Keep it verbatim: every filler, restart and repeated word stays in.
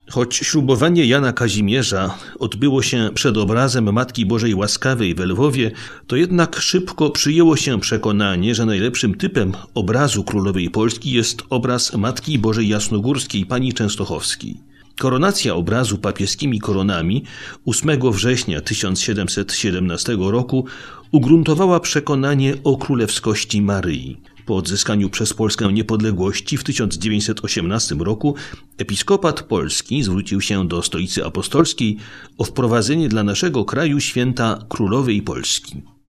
Choć ślubowanie Jana Kazimierza odbyło się przed obrazem Matki Bożej Łaskawej w Lwowie, to jednak szybko przyjęło się przekonanie, że najlepszym typem obrazu Królowej Polski jest obraz Matki Bożej Jasnogórskiej Pani Częstochowskiej. Koronacja obrazu papieskimi koronami ósmego września tysiąc siedemset siedemnastego roku ugruntowała przekonanie o królewskości Maryi. Po odzyskaniu przez Polskę niepodległości w tysiąc dziewięćset osiemnastym roku episkopat polski zwrócił się do Stolicy Apostolskiej o wprowadzenie dla naszego kraju święta Królowej Polski.